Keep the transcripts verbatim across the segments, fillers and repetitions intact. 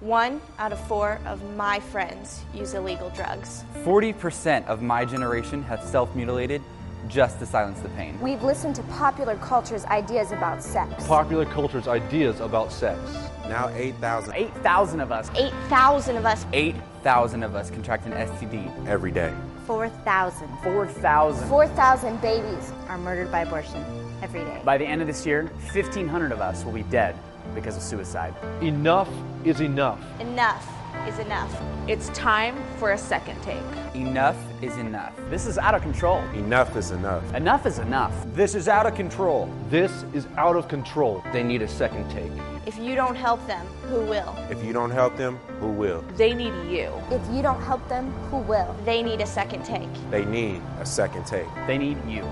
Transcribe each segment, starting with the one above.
One out of four of my friends use illegal drugs. forty percent of my generation have self-mutilated just to silence the pain. We've listened to popular culture's ideas about sex. Popular culture's ideas about sex. Now eight thousand. eight thousand of us. eight thousand of us. eight thousand of us contract an S T D. Every day. four thousand. four thousand. four thousand babies are murdered by abortion every day. By the end of this year, fifteen hundred of us will be dead because of suicide. Enough is enough. Enough is enough. It's time for a second take. Enough is enough. This is out of control. Enough is enough. Enough is enough. This is out of control. This is out of control. They need a second take. If you don't help them, who will? If you don't help them, who will? They need you. If you don't help them, who will? They need a second take. They need a second take. They need you.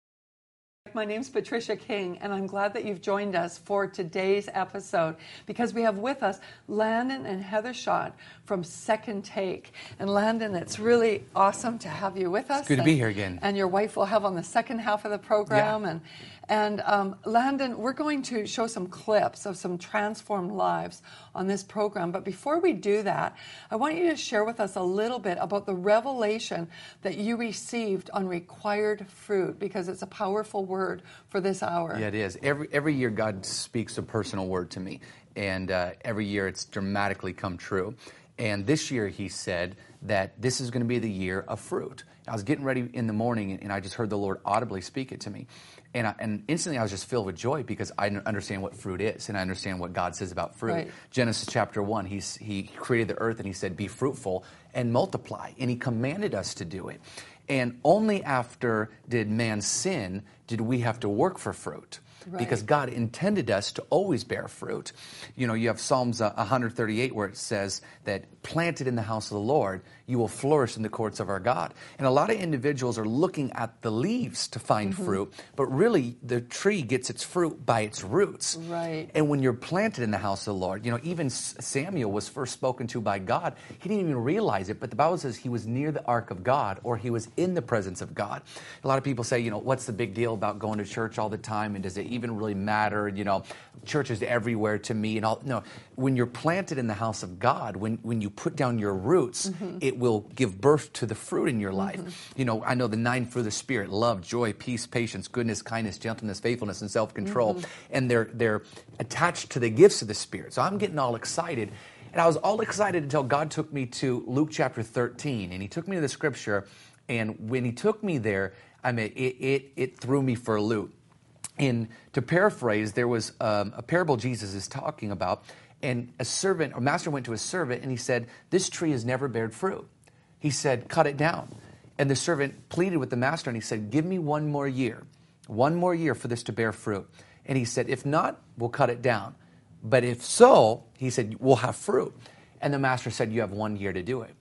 My name's Patricia King, and I'm glad that you've joined us for today's episode because we have with us Landon and Heather Schott from Second Take. And Landon, it's really awesome to have you with us. It's good to and, be here again. And your wife will have on the second half of the program. Yeah. And and um, Landon, we're going to show some clips of some transformed lives on this program. But before we do that, I want you to share with us a little bit about the revelation that you received on required fruit, because it's a powerful word for this hour. Yeah, it is. Every every year God speaks a personal word to me, and uh, every year it's dramatically come true. And this year He said that this is going to be the year of fruit. I was getting ready in the morning, and I just heard the Lord audibly speak it to me. And, I, and instantly I was just filled with joy because I understand what fruit is, and I understand what God says about fruit. Right. Genesis chapter one, he's, He created the earth, and He said, be fruitful and multiply. And He commanded us to do it. And only after did man sin did we have to work for fruit. Right. Because God intended us to always bear fruit. You know, you have Psalms uh, one thirty-eight where it says that planted in the house of the Lord, you will flourish in the courts of our God. And a lot of individuals are looking at the leaves to find mm-hmm. fruit, but really the tree gets its fruit by its roots. Right. And when you're planted in the house of the Lord, you know, even Samuel was first spoken to by God. He didn't even realize it, but the Bible says he was near the ark of God, or he was in the presence of God. A lot of people say, you know, what's the big deal about going to church all the time, and does it even really matter? You know, church is everywhere to me and all. No, when you're planted in the house of God, when when you put down your roots, mm-hmm. it will give birth to the fruit in your life. Mm-hmm. You know, I know the nine fruit of the Spirit: love, joy, peace, patience, goodness, kindness, gentleness, faithfulness, and self-control. Mm-hmm. And they're they're attached to the gifts of the Spirit. So I'm getting all excited. And I was all excited until God took me to Luke chapter thirteen, and He took me to the scripture. And when He took me there, I mean, it it, it threw me for a loop. And to paraphrase, there was um, a parable Jesus is talking about, and a servant, or master went to a servant, and he said, this tree has never bared fruit. He said, cut it down. And the servant pleaded with the master, and he said, give me one more year, one more year for this to bear fruit. And he said, if not, we'll cut it down. But if so, he said, we'll have fruit. And the master said, you have one year to do it.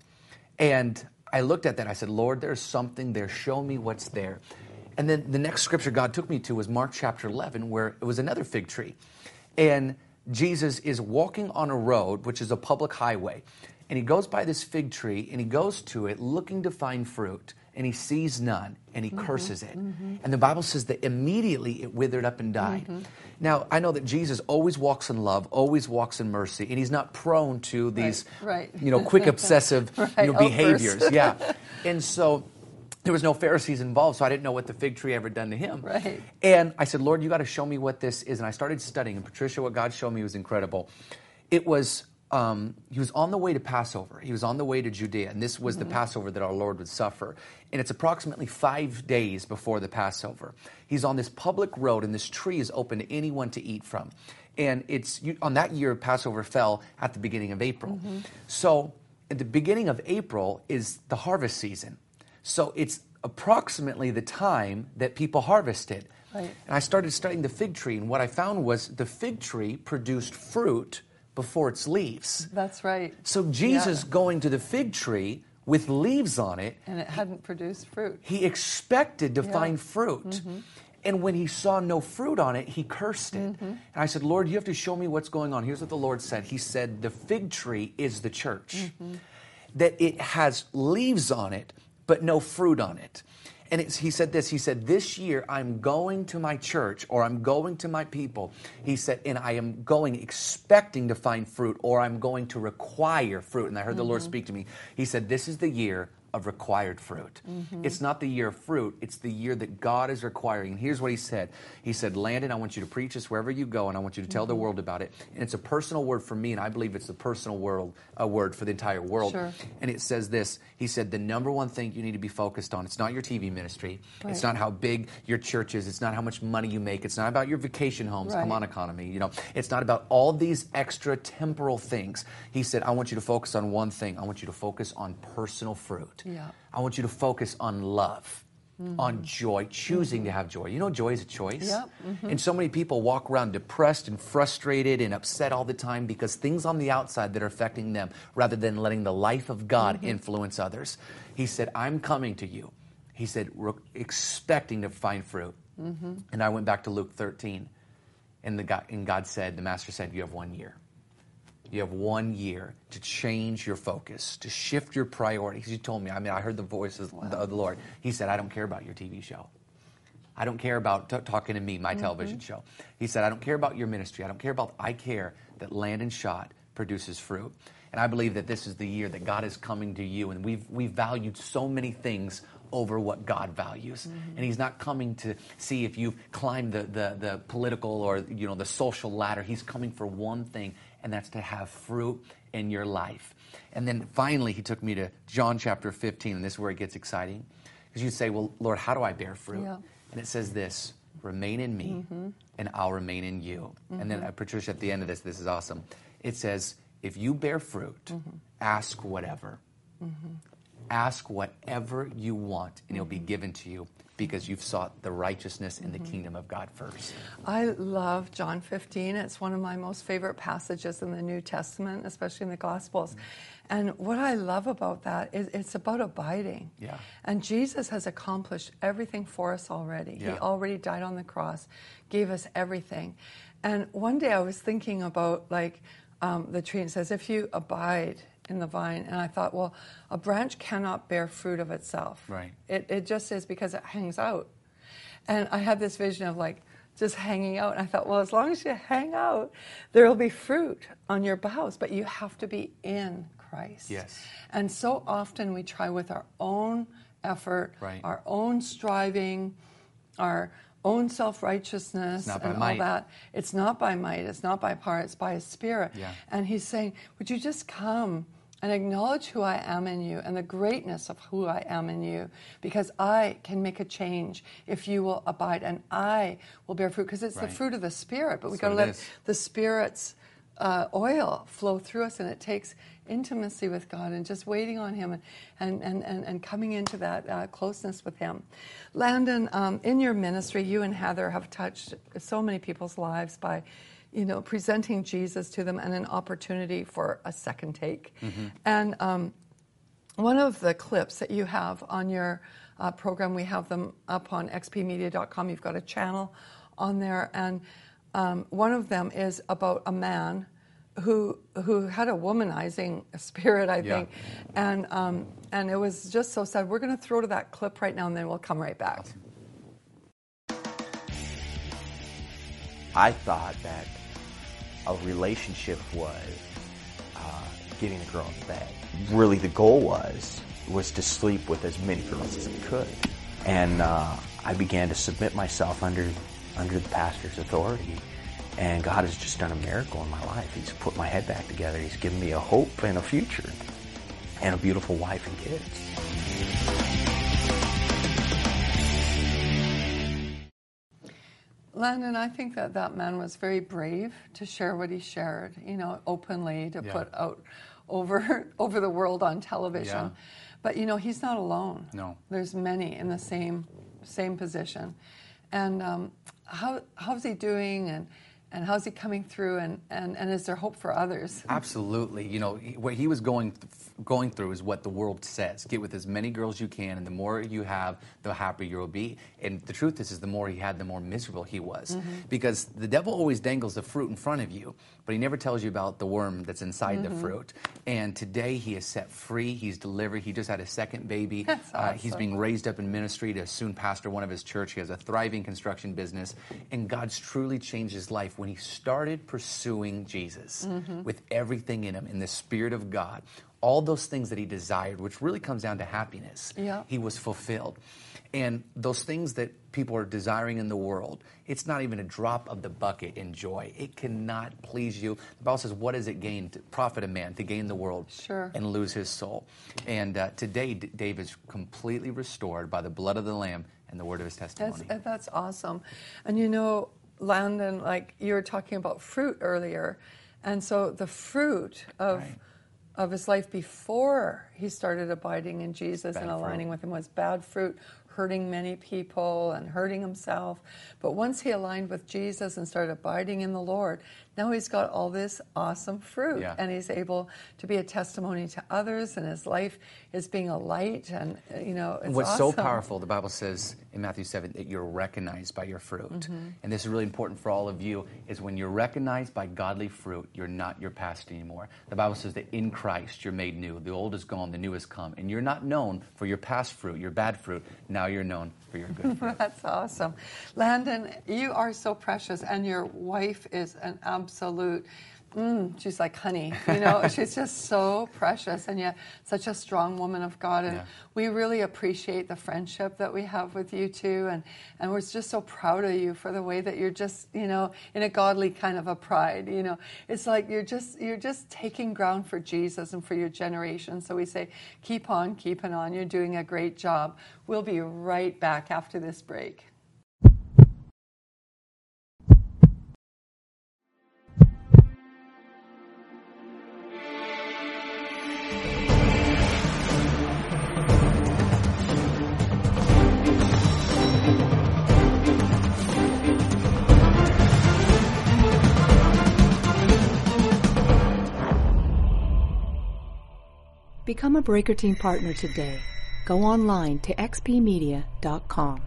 And I looked at that, I said, Lord, there's something there. Show me what's there. And then the next scripture God took me to was Mark chapter eleven, where it was another fig tree. And Jesus is walking on a road, which is a public highway. And He goes by this fig tree, and He goes to it looking to find fruit. And He sees none, and He mm-hmm, curses it. Mm-hmm. And the Bible says that immediately it withered up and died. Mm-hmm. Now, I know that Jesus always walks in love, always walks in mercy, and He's not prone to these, right, right. you know, quick obsessive right, you know, behaviors. Yeah. And so there was no Pharisees involved, so I didn't know what the fig tree ever done to Him. Right. And I said, Lord, you got to show me what this is. And I started studying. And Patricia, what God showed me was incredible. It was, um, He was on the way to Passover. He was on the way to Judea. And this was mm-hmm. the Passover that our Lord would suffer. And it's approximately five days before the Passover. He's on this public road, and this tree is open to anyone to eat from. And it's on that year, Passover fell at the beginning of April. Mm-hmm. So at the beginning of April is the harvest season. So it's approximately the time that people harvested. Right. And I started studying the fig tree, and what I found was the fig tree produced fruit before its leaves. That's right. So Jesus yeah. going to the fig tree with leaves on it. And it hadn't produced fruit. He expected to yeah. find fruit. Mm-hmm. And when He saw no fruit on it, He cursed it. Mm-hmm. And I said, Lord, you have to show me what's going on. Here's what the Lord said. He said, the fig tree is the church. Mm-hmm. That it has leaves on it, but no fruit on it. And it's, he said this, he said, this year I'm going to my church, or I'm going to my people. He said, and I am going expecting to find fruit, or I'm going to require fruit. And I heard mm-hmm. the Lord speak to me. He said, this is the year of required fruit. Mm-hmm. It's not the year of fruit. It's the year that God is requiring. And here's what he said. He said, Landon, I want you to preach this wherever you go, and I want you to tell mm-hmm. the world about it. And it's a personal word for me, and I believe it's a personal world, a word for the entire world. Sure. And it says this. He said, the number one thing you need to be focused on, it's not your T V ministry. Right. It's not how big your church is. It's not how much money you make. It's not about your vacation homes. Right. Come on, economy. You know, it's not about all these extra temporal things. He said, I want you to focus on one thing. I want you to focus on personal fruit. Yeah. I want you to focus on love, mm-hmm. on joy, choosing mm-hmm. to have joy. You know, joy is a choice. Yep. Mm-hmm. And so many people walk around depressed and frustrated and upset all the time because things on the outside that are affecting them, rather than letting the life of God mm-hmm. influence others. He said, I'm coming to you. He said, we're expecting to find fruit. Mm-hmm. And I went back to Luke thirteen, and, the God, and God said, the Master said, you have one year. You have one year to change your focus, to shift your priorities. He told me, I mean, I heard the voice of wow. the, of the Lord. He said, I don't care about your T V show. I don't care about t- talking to me, my mm-hmm. television show. He said, I don't care about your ministry. I don't care about, I care that Landon Schott produces fruit. And I believe that this is the year that God is coming to you. And we've, we've valued so many things over what God values. Mm-hmm. And he's not coming to see if you've climbed the, the, the political or, you know, the social ladder. He's coming for one thing, and that's to have fruit in your life. And then finally, he took me to John chapter fifteen, and this is where it gets exciting. Because you say, well, Lord, how do I bear fruit? Yeah. And it says this, remain in me, mm-hmm. and I'll remain in you. Mm-hmm. And then, uh, Patricia, at the end of this, this is awesome. It says, if you bear fruit, mm-hmm. ask whatever. Mm-hmm. Ask whatever you want, and mm-hmm. it'll be given to you, because you've sought the righteousness in mm-hmm. the kingdom of God first. I love John fifteen. It's one of my most favorite passages in the New Testament, especially in the Gospels. Mm-hmm. And what I love about that is it's about abiding. Yeah. And Jesus has accomplished everything for us already. Yeah. He already died on the cross, gave us everything. And one day I was thinking about, like, um, the tree, and it says, if you abide in the vine, and I thought, well, a branch cannot bear fruit of itself. Right. It it just is, because it hangs out. And I had this vision of, like, just hanging out, and I thought, well, as long as you hang out, there will be fruit on your boughs, but you have to be in Christ. Yes. And so often we try with our own effort, right. our own striving, our own self-righteousness and all might. that. It's not by might, it's not by power, it's by His Spirit. Yeah. And He's saying, would you just come and acknowledge who I am in you and the greatness of who I am in you, because I can make a change if you will abide, and I will bear fruit, because it's right. the fruit of the Spirit, but we've so got to let is. the Spirit's uh, oil flow through us, and it takes intimacy with God and just waiting on Him and and, and, and, and coming into that uh, closeness with Him. Landon, um, in your ministry, you and Heather have touched so many people's lives by, you know, presenting Jesus to them and an opportunity for a second take. Mm-hmm. And um, one of the clips that you have on your uh, program, we have them up on x p media dot com. You've got a channel on there, and um, one of them is about a man who who had a womanizing spirit, I Yeah. think, and um, and it was just so sad. We're going to throw to that clip right now, and then we'll come right back. I thought that a relationship was uh, getting a girl in bed. Really, the goal was was to sleep with as many girls as I could, and uh, I began to submit myself under under the pastor's authority. And God has just done a miracle in my life. He's put my head back together. He's given me a hope and a future, and a beautiful wife and kids. Landon, I think that that man was very brave to share what he shared, you know, openly, to Yeah. put out over over the world on television. Yeah. But, you know, he's not alone. No. There's many in the same same position. And um, how how's he doing? And and how's he coming through, and, and, and is there hope for others? Absolutely. You know, he- what he was going th- going through is what the world says. Get with as many girls you can, and the more you have, the happier you'll be. And the truth is, is the more he had, the more miserable he was. Mm-hmm. Because the devil always dangles the fruit in front of you, but he never tells you about the worm that's inside Mm-hmm. the fruit. And today he is set free. He's delivered. He just had his second baby. That's Uh, he's awesome. being raised up in ministry to soon pastor one of his church. He has a thriving construction business. And God's truly changed his life when he started pursuing Jesus Mm-hmm. with everything in him, in the Spirit of God. All those things that he desired, which really comes down to happiness, Yeah. he was fulfilled. And those things that people are desiring in the world, it's not even a drop of the bucket in joy. It cannot please you. The Bible says, what does it gain, to profit a man to gain the world Sure. and lose his soul? And uh, today, D- Dave is completely restored by the blood of the Lamb and the word of his That's, testimony. uh, that's awesome. And you know, Landon, like you were talking about fruit earlier, and so the fruit of Right. of his life before he started abiding in Jesus Bad and aligning fruit. with him was bad fruit, hurting many people and hurting himself. But once he aligned with Jesus and started abiding in the Lord, now he's got all this awesome fruit, Yeah. and he's able to be a testimony to others, and his life is being a light, and uh, you know, it's And what's awesome. so powerful, the Bible says in Matthew seven that you're recognized by your fruit. Mm-hmm. And this is really important for all of you, is when you're recognized by godly fruit, you're not your past anymore. The Bible says that in Christ you're made new. The old is gone, the new has come. And you're not known for your past fruit, your bad fruit. Now you're known for your good fruit. That's awesome. Landon, you are so precious, and your wife is an absolute, mm, she's like honey, you know, she's just so precious, and yet such a strong woman of God, and Yeah. we really appreciate the friendship that we have with you two, and, and we're just so proud of you for the way that you're just, you know, in a godly kind of a pride, you know, it's like you're just, you're just taking ground for Jesus and for your generation, so we say, keep on, keeping on, you're doing a great job. We'll be right back after this break. Become a Breaker Team partner today. Go online to x p media dot com.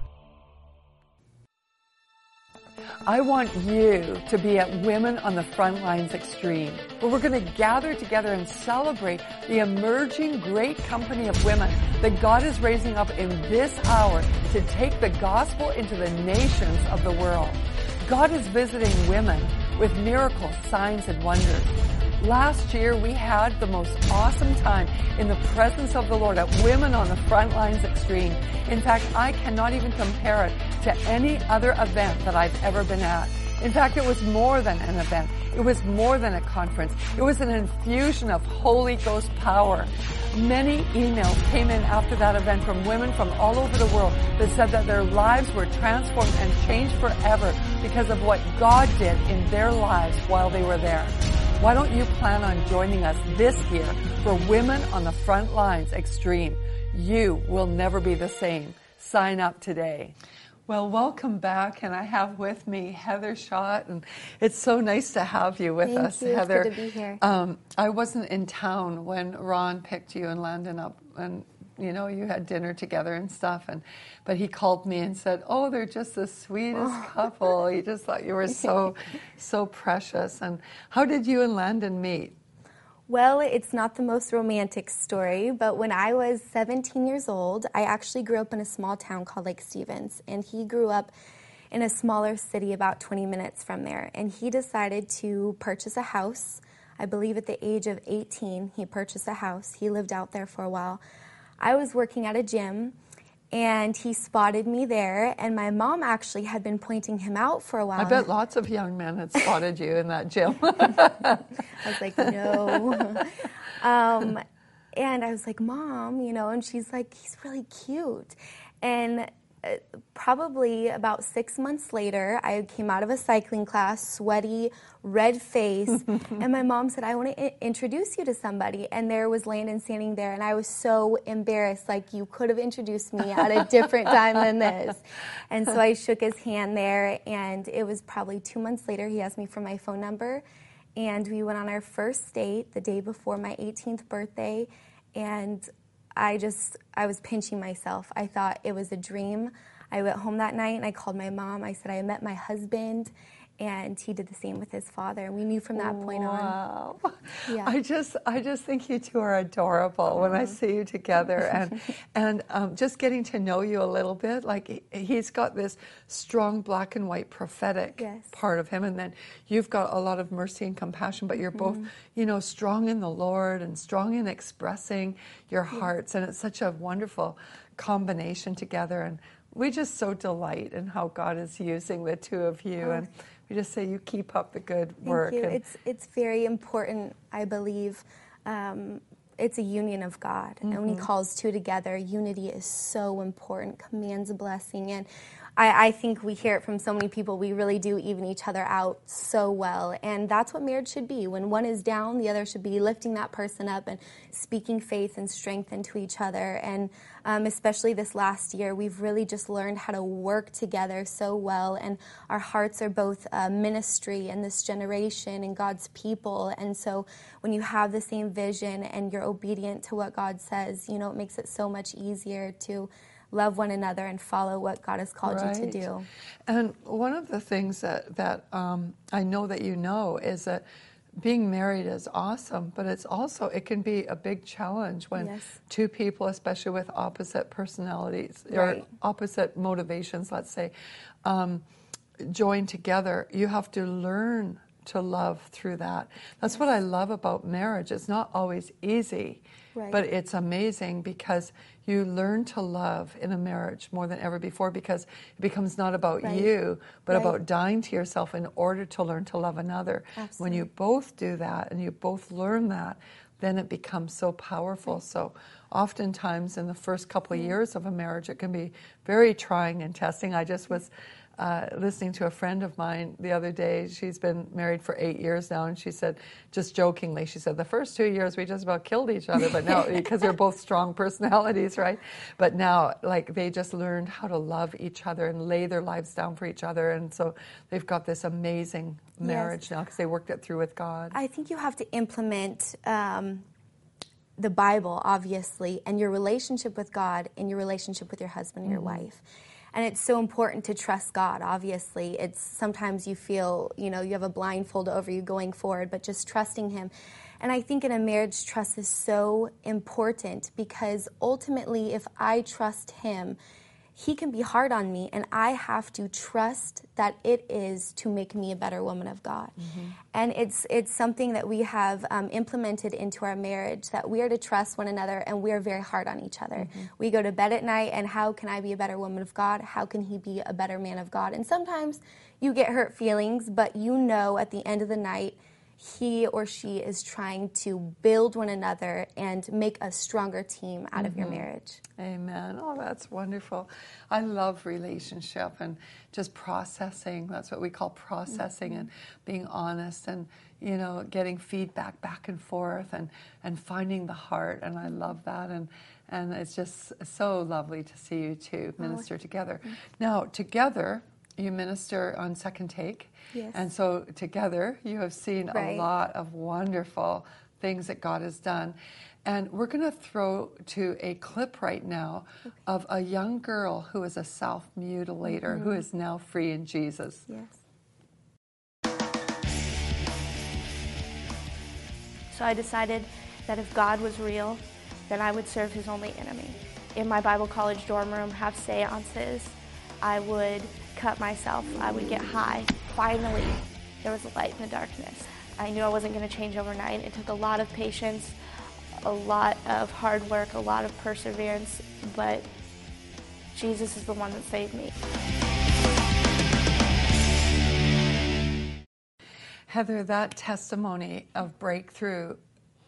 I want you to be at Women on the Front Lines Extreme, where we're going to gather together and celebrate the emerging great company of women that God is raising up in this hour to take the gospel into the nations of the world. God is visiting women with miracles, signs, and wonders. Last year, we had the most awesome time in the presence of the Lord at Women on the Front Lines Extreme. In fact, I cannot even compare it to any other event that I've ever been at. In fact, it was more than an event. It was more than a conference. It was an infusion of Holy Ghost power. Many emails came in after that event from women from all over the world that said that their lives were transformed and changed forever because of what God did in their lives while they were there. Why don't you plan on joining us this year for Women on the Front Lines Extreme? You will never be the same. Sign up today. Well, welcome back, and I have with me Heather Schott, and it's so nice to have you with Thank us, you. It's Heather. good to be here. Um, I wasn't in town when Ron picked you and Landon up, and you know, you had dinner together and stuff, and but he called me and said, "Oh, they're just the sweetest couple." He just thought you were so, so precious. And how did you and Landon meet? Well, it's not the most romantic story, but when I was seventeen years old, I actually grew up in a small town called Lake Stevens, and he grew up in a smaller city about twenty minutes from there. And he decided to purchase a house. I believe at the age of eighteen, he purchased a house. He lived out there for a while. I was working at a gym, and he spotted me there, and my mom actually had been pointing him out for a while. I bet lots of young men had spotted you in that gym. I was like, no. um, and I was like, Mom, you know, and she's like, he's really cute. And probably about six months later, I came out of a cycling class, sweaty, red face, and my mom said, I want to I- introduce you to somebody. And there was Landon standing there, and I was so embarrassed, like, you could have introduced me at a different time than this. And so I shook his hand there, and it was probably two months later, he asked me for my phone number, and we went on our first date the day before my eighteenth birthday, and I just, I was pinching myself. I thought it was a dream. I went home that night and I called my mom. I said I met my husband, and he did the same with his father. And we knew from that point wow. on. Yeah. I just, I just think you two are adorable uh-huh. when I see you together, and and um, just getting to know you a little bit. Like he, he's got this strong black and white prophetic yes. part of him, and then you've got a lot of mercy and compassion. But you're both, mm-hmm. you know, strong in the Lord and strong in expressing your hearts, yeah. and it's such a wonderful combination together. And we just so delight in how God is using the two of you, oh. and we just say you keep up the good work. Thank you. And it's it's very important, I believe. Um, it's a union of God, mm-hmm. and when He calls two together, unity is so important. Commands a blessing, and I, I think we hear it from so many people. We really do even each other out so well, and that's what marriage should be. When one is down, the other should be lifting that person up and speaking faith and strength into each other. And um, especially this last year, we've really just learned how to work together so well, and our hearts are both uh, ministry and this generation and God's people. And so when you have the same vision and you're obedient to what God says, you know, it makes it so much easier to love one another and follow what God has called right. you to do. And one of the things that, that um, I know that you know is that being married is awesome, but it's also, it can be a big challenge when yes. two people, especially with opposite personalities right. or opposite motivations, let's say, um, join together. You have to learn to love through that. That's yes. what I love about marriage. It's not always easy, right. but it's amazing because you learn to love in a marriage more than ever before, because it becomes not about right. you, but right. about dying to yourself in order to learn to love another. Absolutely. When you both do that and you both learn that, then it becomes so powerful. Right. So oftentimes in the first couple of mm-hmm. years of a marriage, it can be very trying and testing. I just was Uh, listening to a friend of mine the other day. She's been married for eight years now, and she said, just jokingly, she said, the first two years we just about killed each other, but now, because they're both strong personalities, right? But now, like, they just learned how to love each other and lay their lives down for each other, and so they've got this amazing marriage yes. now because they worked it through with God. I think you have to implement um, the Bible, obviously, and your relationship with God and your relationship with your husband and your mm-hmm. wife. And it's so important to trust God, obviously. It's sometimes you feel, you know, you have a blindfold over you going forward, but just trusting Him. And I think in a marriage, trust is so important, because ultimately, if I trust Him, He can be hard on me, and I have to trust that it is to make me a better woman of God. Mm-hmm. And it's it's something that we have um, implemented into our marriage, that we are to trust one another, and we are very hard on each other. Mm-hmm. We go to bed at night, and how can I be a better woman of God? How can he be a better man of God? And sometimes you get hurt feelings, but you know at the end of the night, he or she is trying to build one another and make a stronger team out mm-hmm. of your marriage. Amen. Oh, that's wonderful. I love relationship and just processing. That's what we call processing mm-hmm. and being honest and, you know, getting feedback back and forth and, and finding the heart. And I love that. And, and it's just so lovely to see you two minister oh. together. Mm-hmm. Now, together, you minister on Second Take. Yes. And so together you have seen right. a lot of wonderful things that God has done. And we're going to throw to a clip right now okay. of a young girl who is a self-mutilator mm-hmm. who is now free in Jesus. Yes. So I decided that if God was real, then I would serve His only enemy. In my Bible college dorm room, have seances. I would cut myself. I would get high. Finally, there was a light in the darkness. I knew I wasn't going to change overnight. It took a lot of patience, a lot of hard work, a lot of perseverance, but Jesus is the one that saved me. Heather, that testimony of breakthrough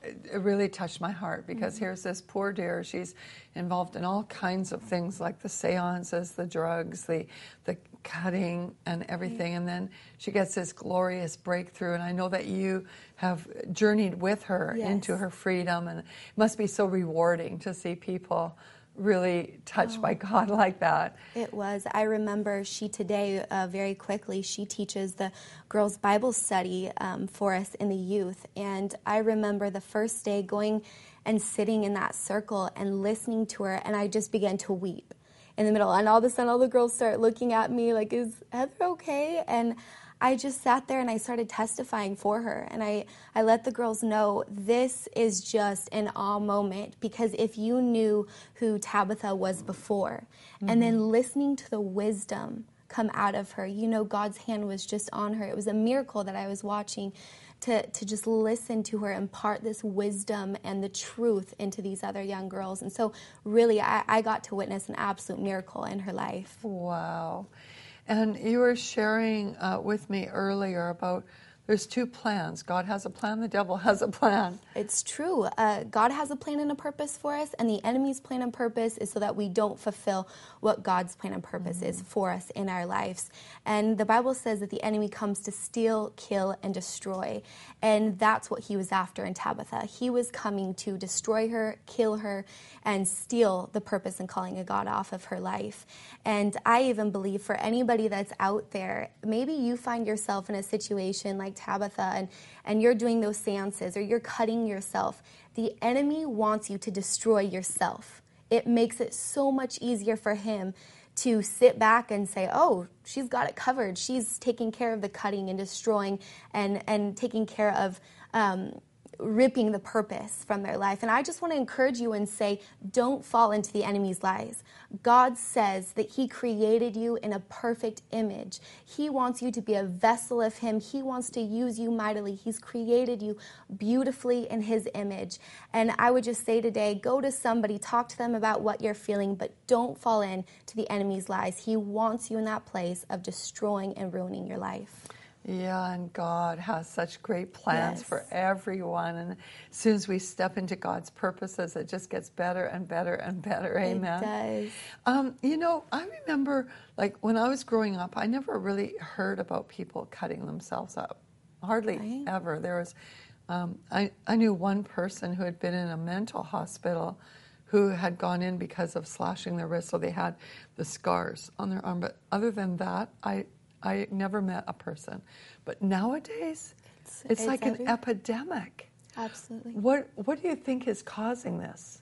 it really touched my heart because mm-hmm. here's this poor dear. She's involved in all kinds of things like the seances, the drugs, the the cutting and everything. Mm-hmm. And then she gets this glorious breakthrough. And I know that you have journeyed with her yes. into her freedom. And it must be so rewarding to see people really touched oh. by God like that. It was. I remember she today, uh, very quickly, she teaches the girls' Bible study um, for us in the youth. And I remember the first day going and sitting in that circle and listening to her, and I just began to weep in the middle. And all of a sudden, all the girls start looking at me like, is Heather okay? And I just sat there and I started testifying for her. And I, I let the girls know this is just an awe moment, because if you knew who Tabitha was before, mm-hmm. and then listening to the wisdom come out of her, you know, God's hand was just on her. It was a miracle that I was watching to, to just listen to her impart this wisdom and the truth into these other young girls. And so really, I, I got to witness an absolute miracle in her life. Wow. And you were sharing uh, with me earlier about there's two plans. God has a plan, the devil has a plan. It's true. Uh, God has a plan and a purpose for us, and the enemy's plan and purpose is so that we don't fulfill what God's plan and purpose mm-hmm. is for us in our lives. And the Bible says that the enemy comes to steal, kill, and destroy. And that's what he was after in Tabitha. He was coming to destroy her, kill her, and steal the purpose and calling of God off of her life. And I even believe for anybody that's out there, maybe you find yourself in a situation like Tabitha, and, and you're doing those seances or you're cutting yourself. The enemy wants you to destroy yourself. It makes it so much easier for him to sit back and say, oh, she's got it covered. She's taking care of the cutting and destroying and, and taking care of um, ripping the purpose from their life. And I just want to encourage you and say, don't fall into the enemy's lies. God says that he created you in a perfect image. He wants you to be a vessel of him. He wants to use you mightily. He's created you beautifully in his image. And I would just say today, go to somebody, talk to them about what you're feeling, but don't fall in to the enemy's lies. He wants you in that place of destroying and ruining your life. Yeah, and God has such great plans yes. for everyone. And as soon as we step into God's purposes, it just gets better and better and better. Amen. It does. Um, you know, I remember, like, when I was growing up, I never really heard about people cutting themselves up. Hardly right. ever. There was, um, I, I knew one person who had been in a mental hospital who had gone in because of slashing their wrist, so they had the scars on their arm. But other than that, I... I never met a person. But nowadays, it's, it's, it's like every... an epidemic. Absolutely. What What do you think is causing this?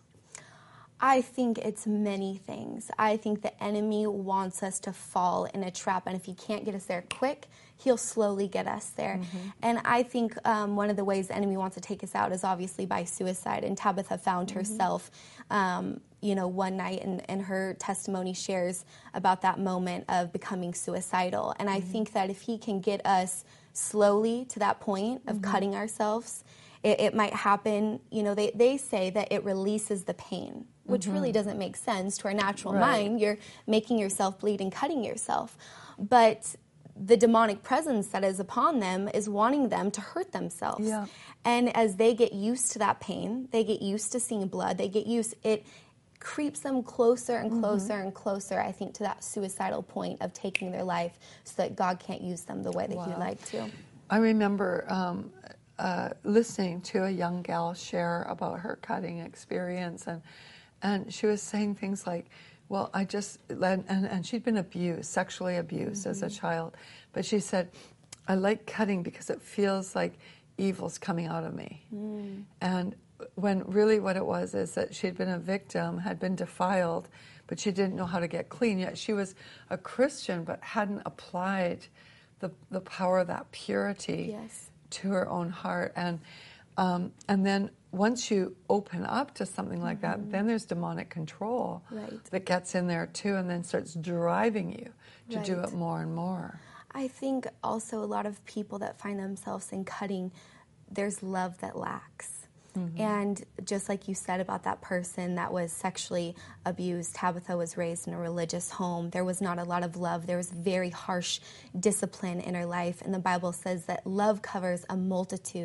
I think it's many things. I think the enemy wants us to fall in a trap, and if he can't get us there quick, he'll slowly get us there. Mm-hmm. And I think um, one of the ways the enemy wants to take us out is obviously by suicide. And Tabitha found mm-hmm. herself um, you know, one night, and, and her testimony shares about that moment of becoming suicidal. And I mm-hmm. think that if he can get us slowly to that point of mm-hmm. cutting ourselves, it, it might happen, you know, they, they say that it releases the pain, which mm-hmm. really doesn't make sense to our natural right. mind. You're making yourself bleed and cutting yourself. But the demonic presence that is upon them is wanting them to hurt themselves. Yeah. And as they get used to that pain, they get used to seeing blood, they get used, it creeps them closer and closer mm-hmm. and closer, I think, to that suicidal point of taking their life so that God can't use them the way that wow. he'd like to. I remember um, uh, listening to a young gal share about her cutting experience, and and she was saying things like, well, I just, and, and she'd been abused, sexually abused mm-hmm. as a child, but she said, I like cutting because it feels like evil's coming out of me. Mm. And when really what it was is that she'd been a victim, had been defiled, but she didn't know how to get clean. Yet she was a Christian, but hadn't applied the the power of that purity yes. to her own heart. And um, and then once you open up to something like mm-hmm. that, then there's demonic control right. that gets in there too, and then starts driving you to right. do it more and more. I think also a lot of people that find themselves in cutting, there's love that lacks. Mm-hmm. And just like you said about that person that was sexually abused, Tabitha was raised in a religious home. There was not a lot of love. There was very harsh discipline in her life. And the Bible says that love covers a multitude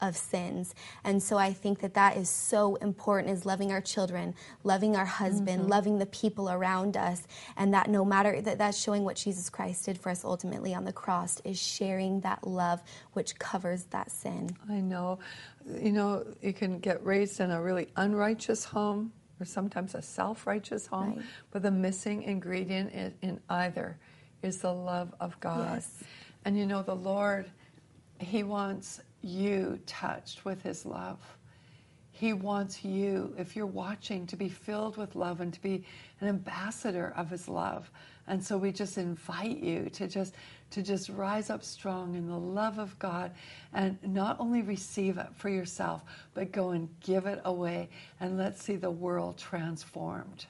of sins. And so I think that that is so important, is loving our children, loving our husband, mm-hmm. loving the people around us, and that no matter, that that's showing what Jesus Christ did for us ultimately on the cross, is sharing that love which covers that sin. I know. You know, you can get raised in a really unrighteous home or sometimes a self-righteous home, right. but the missing ingredient in, in either is the love of God. Yes. And you know, the Lord, He wants you touched with His love. He wants you, if you're watching, to be filled with love and to be an ambassador of His love. And so we just invite you to just to just rise up strong in the love of God and not only receive it for yourself, but go and give it away, and let's see the world transformed.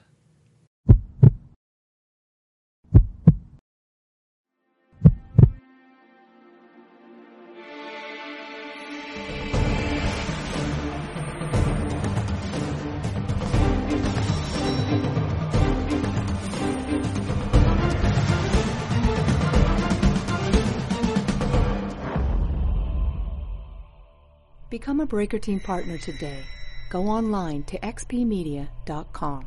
Become a Breaker Team partner today. Go online to x p media dot com.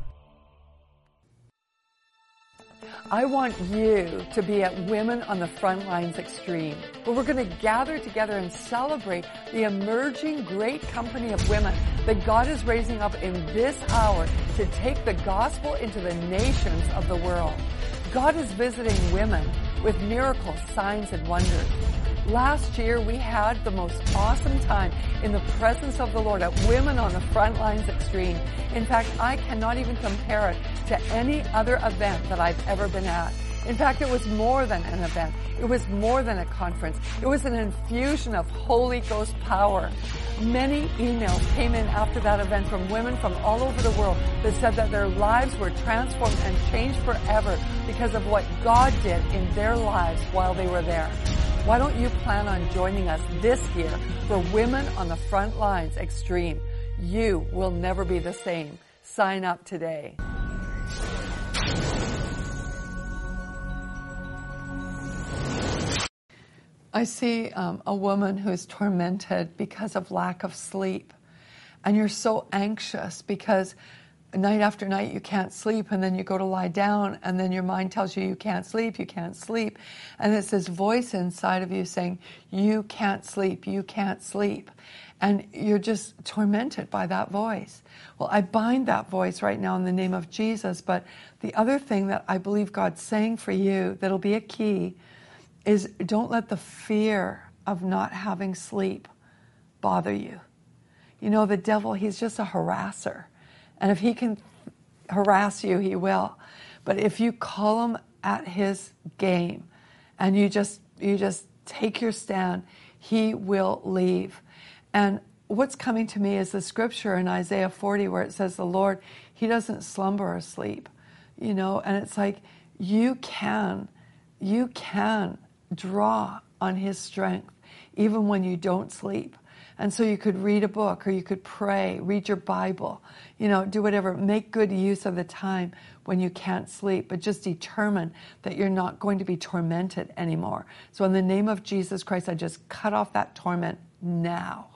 I want you to be at Women on the Front Lines Extreme, where we're going to gather together and celebrate the emerging great company of women that God is raising up in this hour to take the gospel into the nations of the world. God is visiting women with miracles, signs, and wonders. Last year, we had the most awesome time in the presence of the Lord at Women on the Front Lines Extreme. In fact, I cannot even compare it to any other event that I've ever been at. In fact, it was more than an event. It was more than a conference. It was an infusion of Holy Ghost power. Many emails came in after that event from women from all over the world that said that their lives were transformed and changed forever because of what God did in their lives while they were there. Why don't you plan on joining us this year for Women on the Front Lines Extreme? You will never be the same. Sign up today. I see um, a woman who is tormented because of lack of sleep. And you're so anxious because night after night you can't sleep, and then you go to lie down, and then your mind tells you you can't sleep, you can't sleep. And it's this voice inside of you saying, you can't sleep, you can't sleep. And you're just tormented by that voice. Well, I bind that voice right now in the name of Jesus. But the other thing that I believe God's saying for you that'll be a key is don't let the fear of not having sleep bother you. You know, the devil, he's just a harasser. And if he can harass you, he will. But if you call him at his game and you just you just take your stand, he will leave. And what's coming to me is the scripture in Isaiah forty where it says the Lord, He doesn't slumber or sleep. You know, and it's like you can, you can draw on His strength even when you don't sleep. And so you could read a book, or you could pray, read your Bible, you know, do whatever. Make good use of the time when you can't sleep, but just determine that you're not going to be tormented anymore. So in the name of Jesus Christ, I just cut off that torment now.